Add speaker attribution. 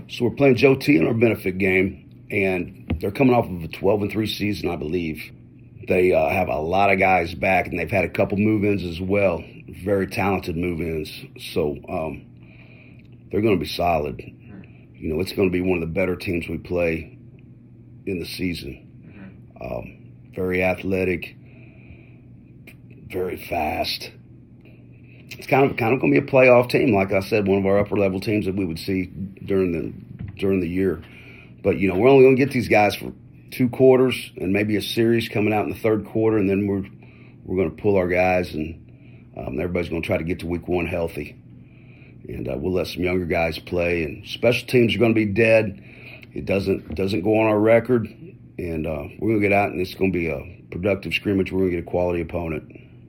Speaker 1: So we're playing Joe T in our benefit game, and they're coming off of a 12-3 season, I believe. They have a lot of guys back, and they've had a couple move-ins as well, very talented move-ins. So they're going to be solid. You know, it's going to be one of the better teams we play in the season. Very athletic, very fast. It's kind of going to be a playoff team, like I said, one of our upper level teams that we would see during the year. But you know, we're only going to get these guys for 2 quarters and maybe a series coming out in the third quarter, and then we're going to pull our guys, and everybody's going to try to get to week 1 healthy. And we'll let some younger guys play. And special teams are going to be dead. It doesn't go on our record, and we're going to get out, and it's going to be a productive scrimmage. We're going to get a quality opponent.